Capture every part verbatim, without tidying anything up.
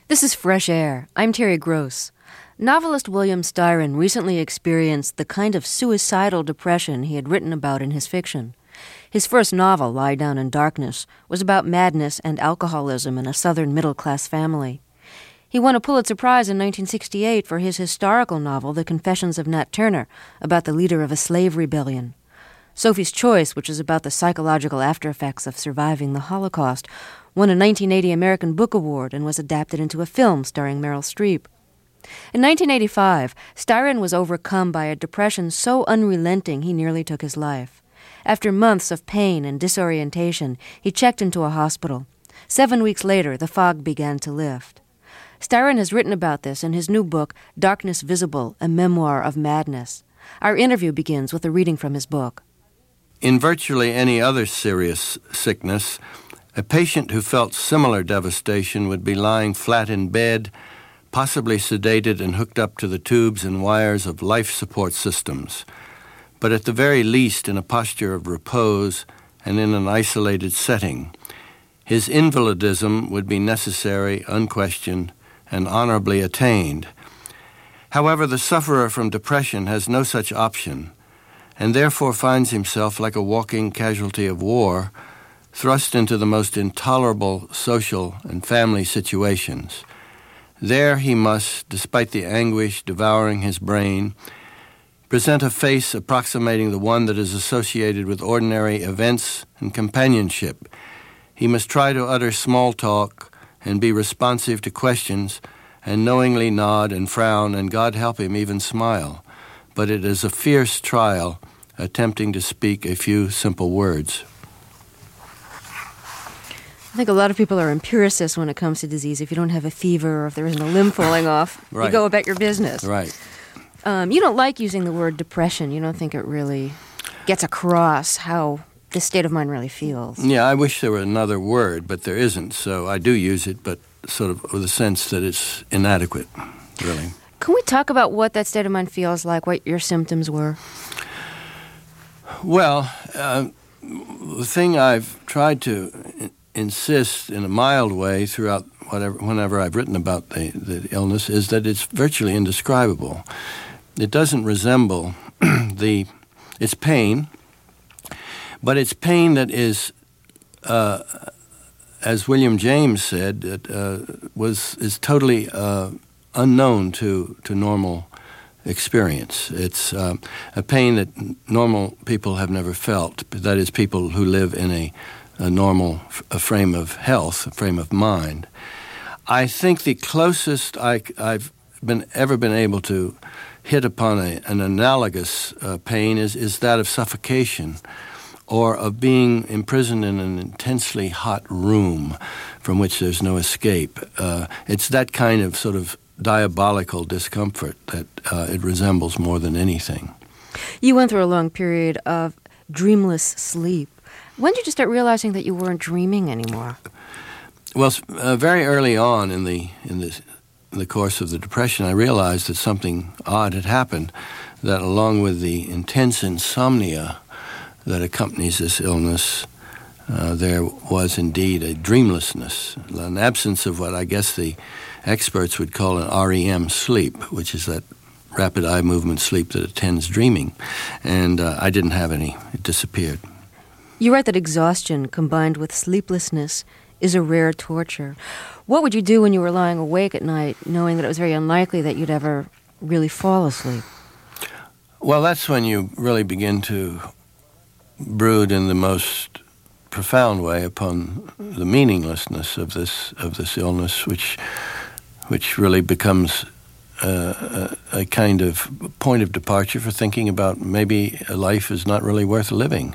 This is Fresh Air. I'm Terry Gross. Novelist William Styron recently experienced the kind of suicidal depression he had written about in his fiction. His first novel, Lie Down in Darkness, was about madness and alcoholism in a Southern middle-class family. He won a Pulitzer Prize in nineteen sixty-eight for his historical novel, The Confessions of Nat Turner, about the leader of a slave rebellion. Sophie's Choice, which is about the psychological after-effects of surviving the Holocaust, won a nineteen eighty American Book Award and was adapted into a film starring Meryl Streep. In nineteen eighty-five, Styron was overcome by a depression so unrelenting he nearly took his life. After months of pain and disorientation, he checked into a hospital. Seven weeks later, the fog began to lift. Styron has written about this in his new book, Darkness Visible, A Memoir of Madness. Our interview begins with a reading from his book. In virtually any other serious sickness, a patient who felt similar devastation would be lying flat in bed, possibly sedated and hooked up to the tubes and wires of life support systems, but at the very least in a posture of repose and in an isolated setting. His invalidism would be necessary, unquestioned, and honorably attained. However, the sufferer from depression has no such option, and therefore finds himself like a walking casualty of war, thrust into the most intolerable social and family situations. There he must, despite the anguish devouring his brain, present a face approximating the one that is associated with ordinary events and companionship. He must try to utter small talk and be responsive to questions and knowingly nod and frown and, God help him, even smile. But it is a fierce trial attempting to speak a few simple words. I think a lot of people are empiricists when it comes to disease. If you don't have a fever or if there isn't a limb falling off, right. You go about your business. Right. Um, you don't like using the word depression. You don't think it really gets across how this state of mind really feels. Yeah, I wish there were another word, but there isn't. So I do use it, but sort of with a sense that it's inadequate, really. Can we talk about what that state of mind feels like, what your symptoms were? Well, uh, the thing I've tried to insist in a mild way throughout whatever, whenever I've written about the, the illness is that it's virtually indescribable. It doesn't resemble the, it's pain, but it's pain that is, uh, as William James said, that uh, was is totally uh, unknown to, to normal experience. It's uh, a pain that normal people have never felt. That is, people who live in a a normal a frame of health, a frame of mind. I think the closest I, I've been ever been able to hit upon a, an analogous uh, pain is, is that of suffocation or of being imprisoned in an intensely hot room from which there's no escape. Uh, it's that kind of sort of diabolical discomfort that uh, it resembles more than anything. You went through a long period of dreamless sleep. When did you start realizing that you weren't dreaming anymore? Well, uh, very early on in the in the in the course of the depression, I realized that something odd had happened. That along with the intense insomnia that accompanies this illness, uh, there was indeed a dreamlessness, an absence of what I guess the experts would call an R E M sleep, which is that rapid eye movement sleep that attends dreaming. And uh, I didn't have any; it disappeared. You write that exhaustion combined with sleeplessness is a rare torture. What would you do when you were lying awake at night, knowing that it was very unlikely that you'd ever really fall asleep? Well, that's when you really begin to brood in the most profound way upon the meaninglessness of this of this illness, which which really becomes uh, a, a kind of point of departure for thinking about maybe a life is not really worth living.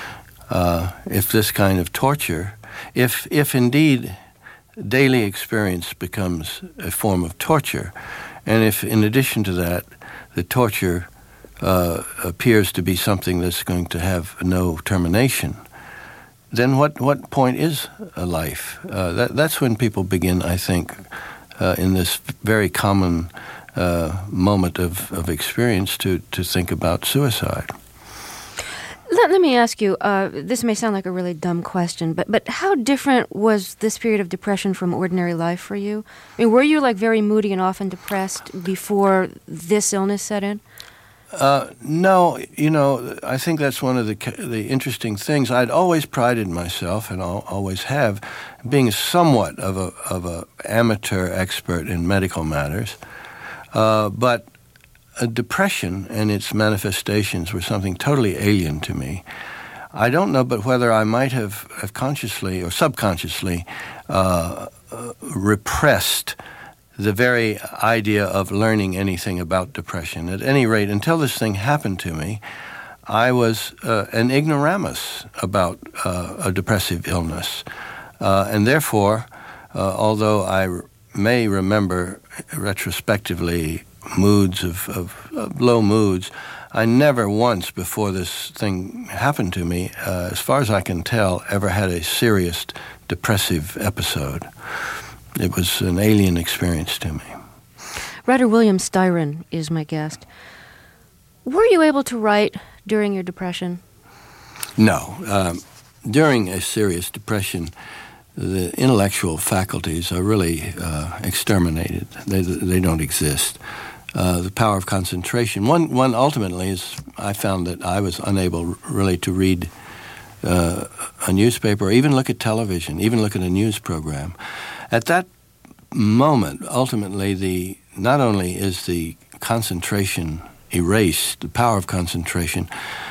Uh, if this kind of torture, if if indeed daily experience becomes a form of torture, and if in addition to that the torture uh, appears to be something that's going to have no termination, then what, what point is a life? Uh, that, that's when people begin, I think, uh, in this very common uh, moment of, of experience to, to think about suicide. let, let me ask you, uh, this may sound like a really dumb question, but, but how different was this period of depression from ordinary life for you? I mean, were you like very moody and often depressed before this illness set in? Uh, no, you know, I think that's one of the the interesting things. I'd always prided myself, and I'll always have, being somewhat of a of a amateur expert in medical matters. Uh, but a depression and its manifestations were something totally alien to me. I don't know, but whether I might have, have consciously or subconsciously uh, uh, repressed the very idea of learning anything about depression. At any rate, until this thing happened to me, I was uh, an ignoramus about uh, a depressive illness. Uh, and therefore, uh, although I r- may remember retrospectively moods of, of, of low moods, I never once before this thing happened to me, uh, as far as I can tell, ever had a serious depressive episode. It was an alien experience to me. Writer William Styron is my guest. Were you able to write during your depression? No. Um, during a serious depression, the intellectual faculties are really uh, exterminated. They they don't exist. Uh, the power of concentration. One one ultimately is I found that I was unable really to read uh, a newspaper or even look at television, even look at a news program. At that moment, ultimately, the not only is the concentration erased, the power of concentration,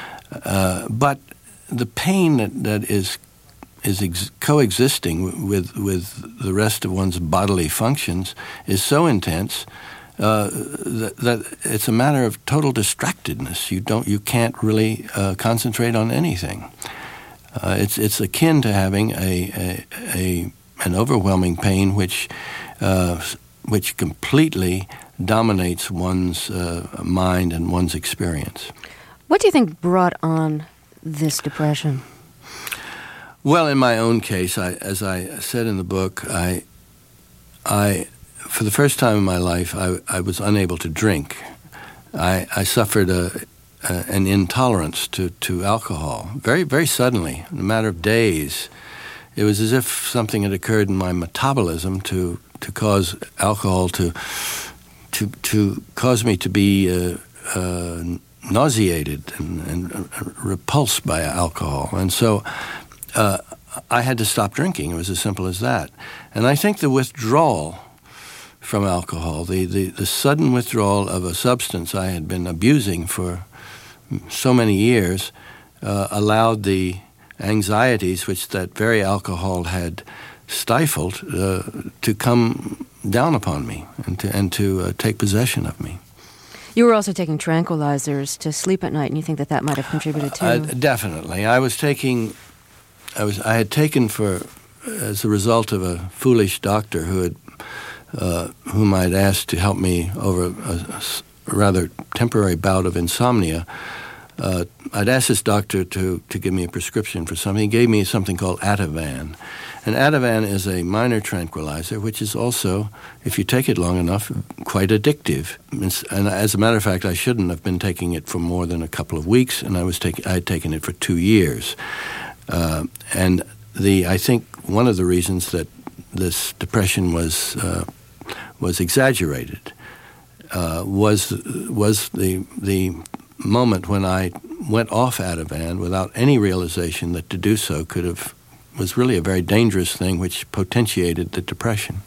uh, but the pain that, that is is ex- coexisting with with the rest of one's bodily functions is so intense uh, that, that it's a matter of total distractedness. You don't, you can't really uh, concentrate on anything. Uh, it's it's akin to having a a, a an overwhelming pain which uh, which completely dominates one's uh, mind and one's experience. What do you think brought on this depression? Well, in my own case, I, as I said in the book, I, I, for the first time in my life, I, I was unable to drink. I, I suffered a, a, an intolerance to, to alcohol very, very suddenly, in a matter of days. It was as if something had occurred in my metabolism to, to cause alcohol to to to cause me to be uh, uh, nauseated and, and uh, repulsed by alcohol, and so uh, I had to stop drinking. It was as simple as that. And I think the withdrawal from alcohol, the, the, the sudden withdrawal of a substance I had been abusing for so many years, uh, allowed the anxieties which that very alcohol had stifled uh, to come down upon me and to, and to uh, take possession of me. You were also taking tranquilizers to sleep at night, and you think that that might have contributed too? Uh, definitely. I was taking, I was, I had taken for, as a result of a foolish doctor who had, uh, whom I'd asked to help me over a, a rather temporary bout of insomnia. Uh, I'd asked this doctor to, to give me a prescription for something. He gave me something called Ativan. And Ativan is a minor tranquilizer, which is also, if you take it long enough, quite addictive. And as a matter of fact, I shouldn't have been taking it for more than a couple of weeks, and I was taking I had taken it for two years. Uh, and the I think one of the reasons that this depression was uh, was exaggerated uh, was was the the moment when I went off Ativan without any realization that to do so could have was really a very dangerous thing which potentiated the depression.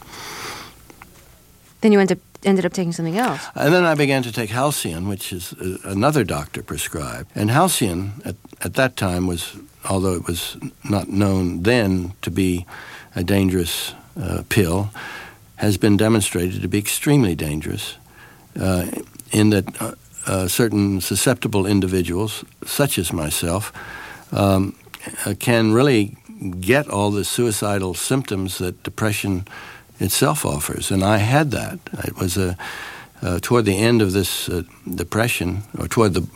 Then you end up, ended up taking something else. And then I began to take Halcion, which is uh, another doctor prescribed. And Halcion at, at that time was, although it was not known then to be a dangerous uh, pill, has been demonstrated to be extremely dangerous uh, in that uh, uh, certain susceptible individuals, such as myself, um, uh, can really get all the suicidal symptoms that depression itself offers. And I had that. It was a, uh, toward the end of this uh, depression, or toward the,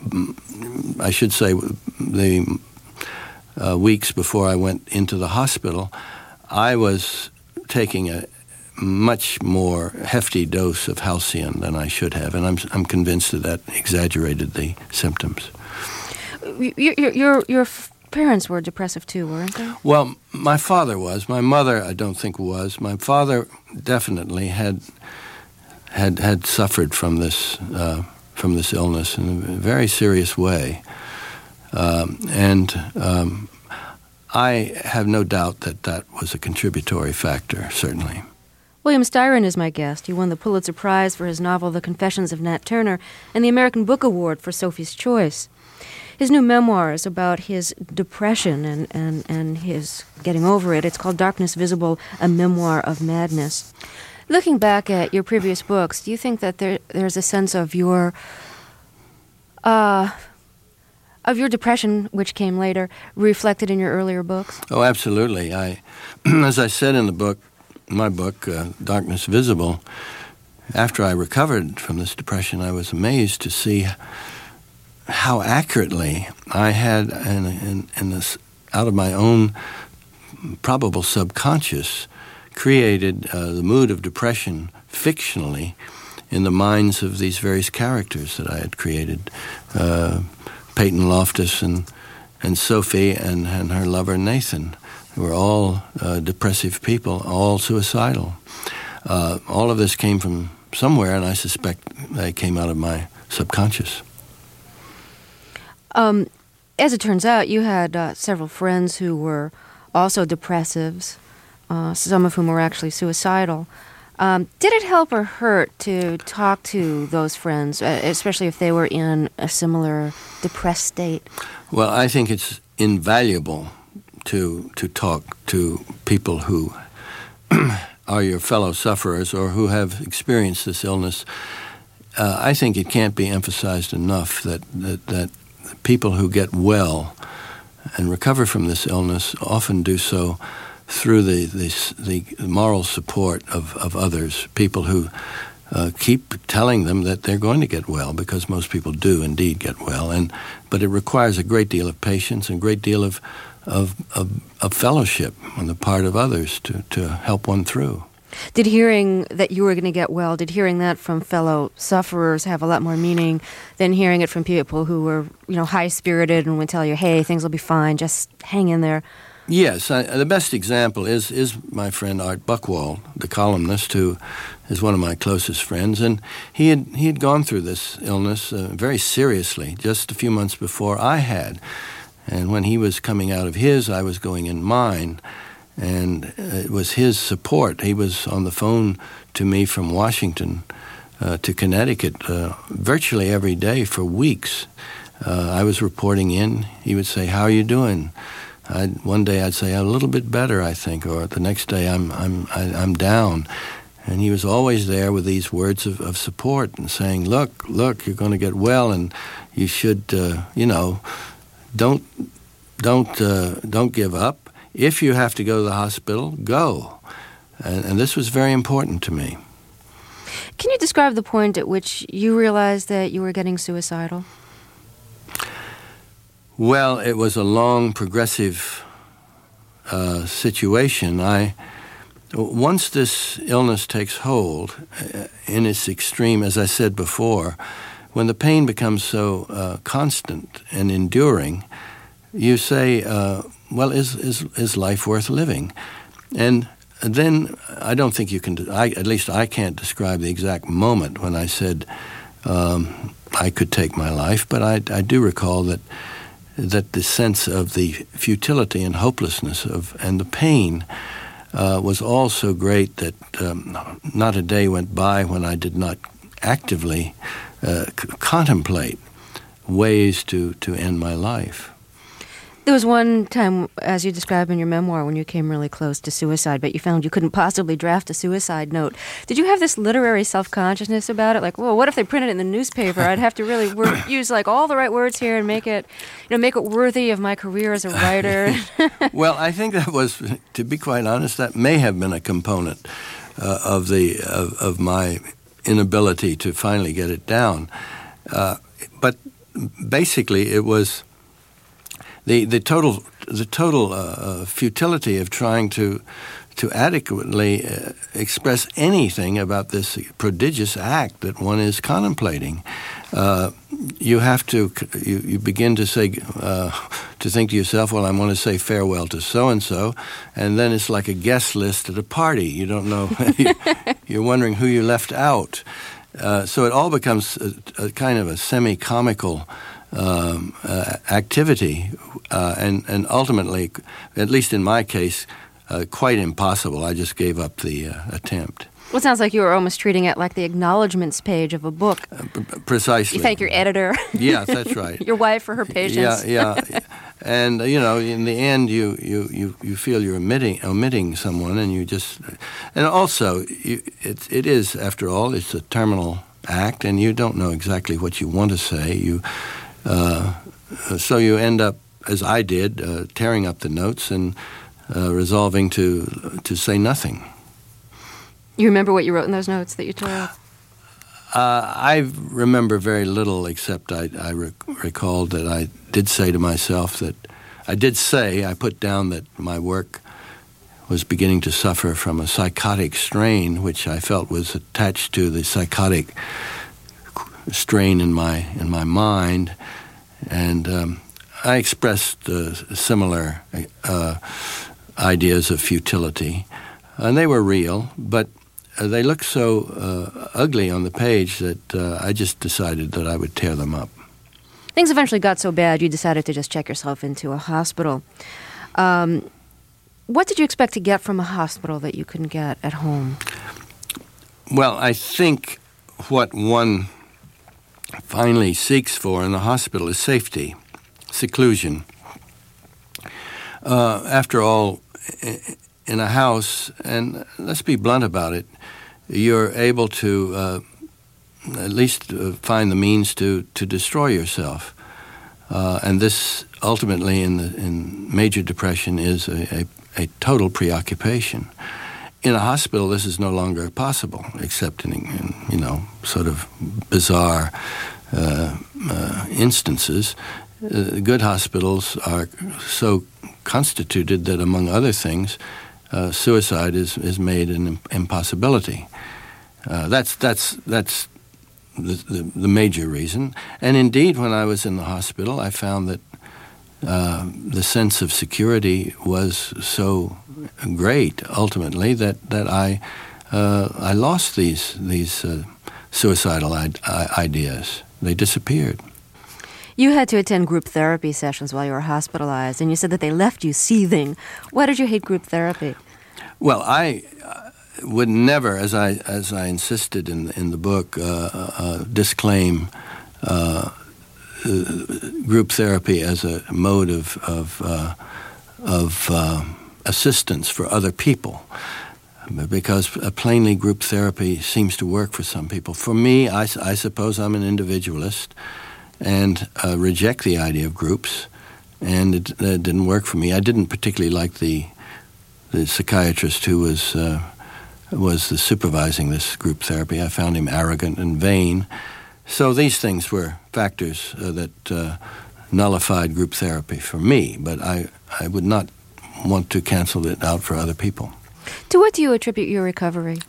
I should say, the uh, weeks before I went into the hospital, I was taking a much more hefty dose of Halcion than I should have, and I'm I'm convinced that that exaggerated the symptoms. your your your parents were depressive too, weren't they? Well, my father was. My mother, I don't think was. My father definitely had had had suffered from this uh, from this illness in a very serious way, um, and um, I have no doubt that that was a contributory factor, certainly. William Styron is my guest. He won the Pulitzer Prize for his novel The Confessions of Nat Turner and the American Book Award for Sophie's Choice. His new memoir is about his depression and, and, and his getting over it. It's called Darkness Visible, A Memoir of Madness. Looking back at your previous books, do you think that there there's a sense of your uh, of your depression, which came later, reflected in your earlier books? Oh, absolutely. I, as I said in the book, my book, uh, Darkness Visible, after I recovered from this depression, I was amazed to see how accurately I had, in, in, in this, out of my own probable subconscious, created uh, the mood of depression fictionally in the minds of these various characters that I had created, uh, Peyton Loftus and, and Sophie and, and her lover Nathan. They were all uh, depressive people, all suicidal. Uh, all of this came from somewhere, and I suspect they came out of my subconscious. Um, as it turns out, you had uh, several friends who were also depressives, uh, some of whom were actually suicidal. Um, did it help or hurt to talk to those friends, uh, especially if they were in a similar depressed state? Well, I think it's invaluable to to talk to people who are your fellow sufferers or who have experienced this illness. Uh, I think it can't be emphasized enough that, that, that people who get well and recover from this illness often do so through the the, the moral support of, of others, people who uh, keep telling them that they're going to get well, because most people do indeed get well. And but it requires a great deal of patience and a great deal of Of, of, of fellowship on the part of others to, to help one through. Did hearing that you were going to get well, did hearing that from fellow sufferers have a lot more meaning than hearing it from people who were, you know, high-spirited and would tell you, hey, things will be fine, just hang in there? Yes. I, the best example is, is my friend Art Buchwald, the columnist, who is one of my closest friends. And he had, he had gone through this illness uh, very seriously just a few months before I had. And when he was coming out of his, I was going in mine. And it was his support. He was on the phone to me from Washington uh, to Connecticut uh, virtually every day for weeks. Uh, I was reporting in. He would say, "How are you doing?" I'd, one day I'd say, "A little bit better, I think," or the next day, "I'm I'm I, I'm down." And he was always there with these words of, of support and saying, "Look, look, you're going to get well, and you should, uh, you know." Don't don't uh, don't give up. If you have to go to the hospital, go. And, and this was very important to me. Can you describe the point at which you realized that you were getting suicidal? Well, it was a long, progressive uh, situation. I once this illness takes hold uh, in its extreme, as I said before, when the pain becomes so uh, constant and enduring, you say, uh, well, is, is is life worth living? And then I don't think you can, I, at least I can't describe the exact moment when I said um, I could take my life, but I, I do recall that that the sense of the futility and hopelessness of and the pain uh, was all so great that um, not a day went by when I did not actively Uh, c- contemplate ways to, to end my life. There was one time, as you describe in your memoir, when you came really close to suicide, but you found you couldn't possibly draft a suicide note. Did you have this literary self-consciousness about it? Like, well, what if they printed it in the newspaper? I'd have to really wor- use like all the right words here and make it, you know, make it worthy of my career as a writer. Well, I think that was, to be quite honest, that may have been a component uh, of the of, of my inability to finally get it down. Uh, but basically it was the the total the total uh, futility of trying to to adequately uh, express anything about this prodigious act that one is contemplating. uh, you have to, you, you begin to say, uh, to think to yourself, well, I want to say farewell to so-and-so, and then it's like a guest list at a party. You don't know, you're wondering who you left out. Uh, so it all becomes a, a kind of a semi-comical um, uh, activity, uh, and, and ultimately, at least in my case, uh, quite impossible. I just gave up the uh, attempt. Well, it sounds like you were almost treating it like the acknowledgments page of a book. Uh, p- precisely. You thank your editor. Yeah, that's right. Your wife for her patience. Yeah, yeah. And, uh, you know, in the end, you, you, you, you feel you're omitting, omitting someone, and you just... And also, you, it, it is, after all, it's a terminal act, and you don't know exactly what you want to say. You, uh, so you end up, as I did, uh, tearing up the notes and uh, resolving to to say nothing. You remember what you wrote in those notes that you tore up? Uh, I remember very little, except I, I rec- recalled that I did say to myself that, I did say, I put down that my work was beginning to suffer from a psychotic strain, which I felt was attached to the psychotic strain in my in my mind. And um, I expressed uh, similar uh, ideas of futility. And they were real, but Uh, they looked so uh, ugly on the page that uh, I just decided that I would tear them up. Things eventually got so bad you decided to just check yourself into a hospital. Um, what did you expect to get from a hospital that you couldn't get at home? Well, I think what one finally seeks for in the hospital is safety, seclusion. Uh, after all, in a house, and let's be blunt about it, you're able to uh, at least uh, find the means to, to destroy yourself. Uh, and this ultimately in the in major depression is a, a, a total preoccupation. In a hospital, this is no longer possible, except in, in you know, sort of bizarre uh, uh, instances. Uh, good hospitals are so constituted that, among other things, Uh, suicide is, is made an impossibility. Uh, that's that's that's the, the the major reason. And indeed, when I was in the hospital, I found that uh, the sense of security was so great ultimately that that I uh, I lost these these uh, suicidal I- ideas. They disappeared. You had to attend group therapy sessions while you were hospitalized, and you said that they left you seething. Why did you hate group therapy? Well, I uh, would never, as I as I insisted in in the book, uh, uh, disclaim uh, uh, group therapy as a mode of of uh, of uh, assistance for other people, because uh, plainly group therapy seems to work for some people. For me, I, I suppose I'm an individualist, and uh, reject the idea of groups, and it, it didn't work for me. I didn't particularly like the the psychiatrist who was uh, was the supervising this group therapy. I found him arrogant and vain. So these things were factors uh, that uh, nullified group therapy for me, but I, I would not want to cancel it out for other people. To what do you attribute your recovery?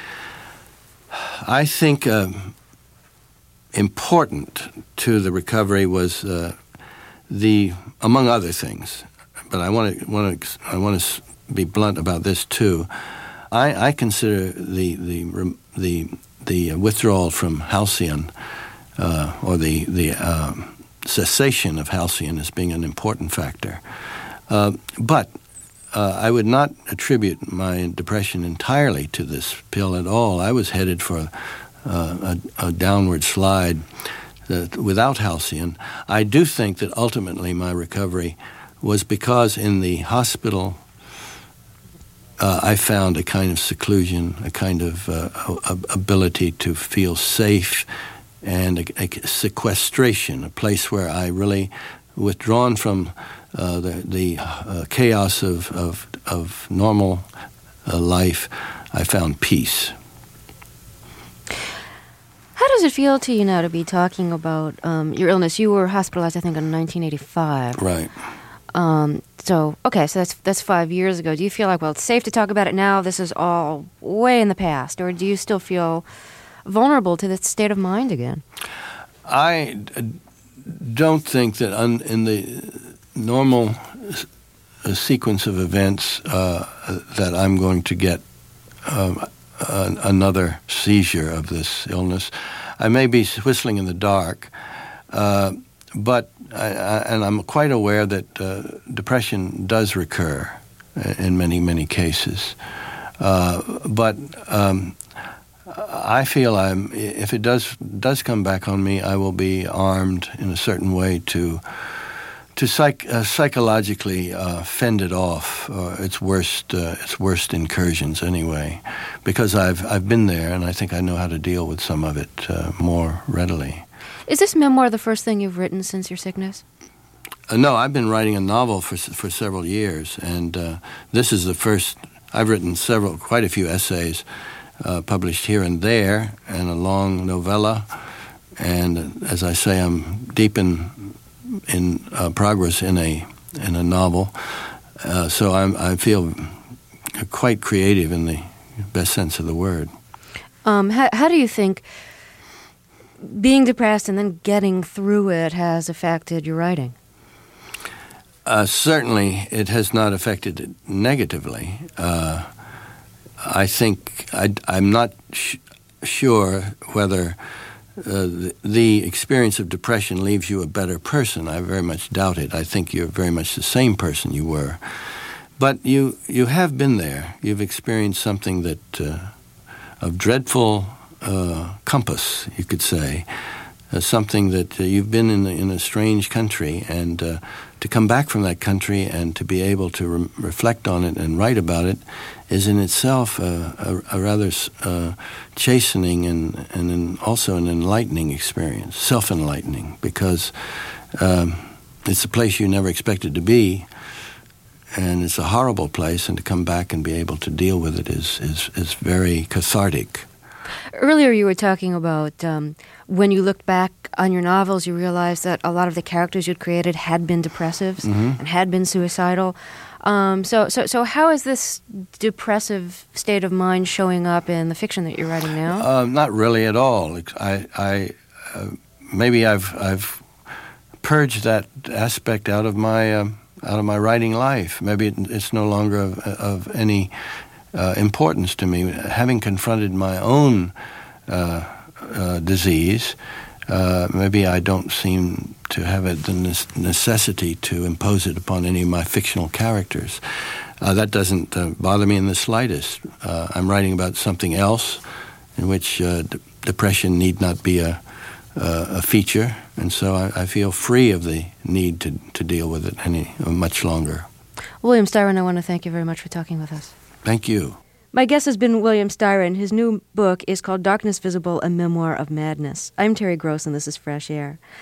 I think uh, important to the recovery was uh, the, among other things, but I want to want to I want to be blunt about this too. I, I consider the the the the withdrawal from halcyon uh, or the the uh, cessation of halcyon as being an important factor, uh, but uh, I would not attribute my depression entirely to this pill at all. I was headed for uh, a, a downward slide uh, without halcyon. I do think that ultimately my recovery was because in the hospital Uh, I found a kind of seclusion, a kind of uh, a, ability to feel safe, and a, a sequestration, a place where I really, withdrawn from uh, the, the uh, chaos of, of, of normal uh, life, I found peace. How does it feel to you now to be talking about um, your illness? You were hospitalized, I think, in nineteen eighty-five. Right. Um, so, okay, so that's that's five years ago. Do you feel like, well, it's safe to talk about it now, this is all way in the past, or do you still feel vulnerable to this state of mind again? I d- don't think that un- in the normal s- uh, sequence of events uh, that I'm going to get uh, uh, another seizure of this illness. I may be whistling in the dark, uh, but I, I, and I'm quite aware that uh, depression does recur in many, many cases. Uh, but um, I feel I'm if it does does come back on me, I will be armed in a certain way to to psych, uh, psychologically uh, fend it off, uh, its worst uh, its worst incursions anyway, because I've I've been there and I think I know how to deal with some of it uh, more readily. Is this memoir the first thing you've written since your sickness? Uh, no, I've been writing a novel for for several years, and uh, this is the first. I've written several, quite a few essays uh, published here and there, and a long novella. And as I say, I'm deep in in uh, progress in a in a novel, uh, so I'm, I feel quite creative in the best sense of the word. Um, how, how do you think being depressed and then getting through it has affected your writing? Uh, certainly, it has not affected it negatively. Uh, I think I, I'm not sh- sure whether uh, the, the experience of depression leaves you a better person. I very much doubt it. I think you're very much the same person you were. But you you have been there. You've experienced something that uh, of dreadful uh, compass, you could say. Uh, something that uh, you've been in, in a strange country, and uh, to come back from that country and to be able to re- reflect on it and write about it is in itself uh, a, a rather uh, chastening and, and an, also an enlightening experience, self-enlightening, because um, it's a place you never expected to be, and it's a horrible place, and to come back and be able to deal with it is, is, is very cathartic. Earlier you were talking about um, when you looked back on your novels, you realized that a lot of the characters you'd created had been depressives Mm-hmm. and had been suicidal. Um, so, so, so how is this depressive state of mind showing up in the fiction that you're writing now? Uh, not really at all. I, I uh, maybe I've I've purged that aspect out of my um, out of my writing life. Maybe it, it's no longer of, of any uh, importance to me. Having confronted my own uh, uh, disease, uh, maybe I don't seem to have a, the necessity to impose it upon any of my fictional characters. Uh, that doesn't uh, bother me in the slightest. Uh, I'm writing about something else in which uh, d- depression need not be a, uh, a feature, and so I, I feel free of the need to, to deal with it any much longer. William Styron, I want to thank you very much for talking with us. Thank you. My guest has been William Styron. His new book is called Darkness Visible, A Memoir of Madness. I'm Terry Gross, and this is Fresh Air.